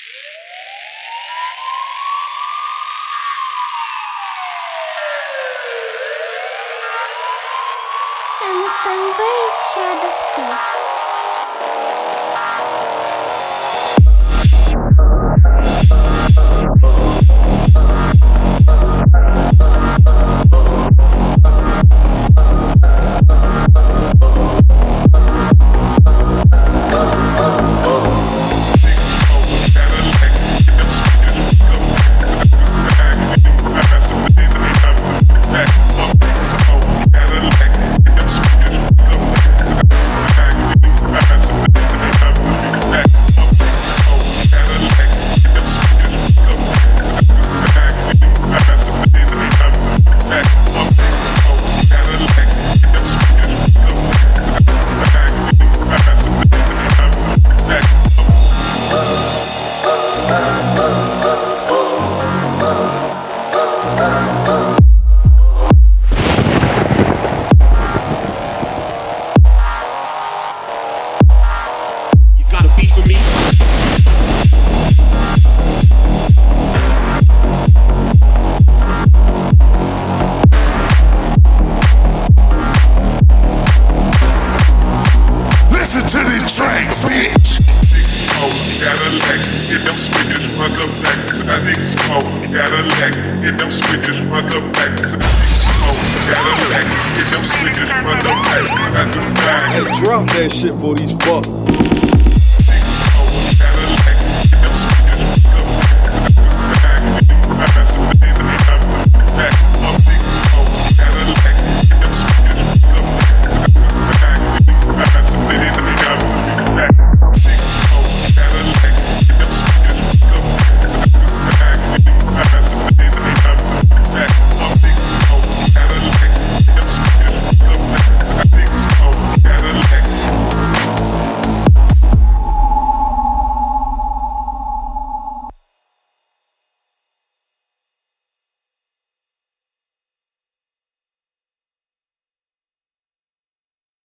And sunrise shade of teeth. Listen to these tracks, bitch. Cadillac, hit them switches, run the back. I think smoke, Cadillac, hit them switches, run the back. Cadillac, hit them switches, run the back. I just died. Hey, drop that shit for these fuck.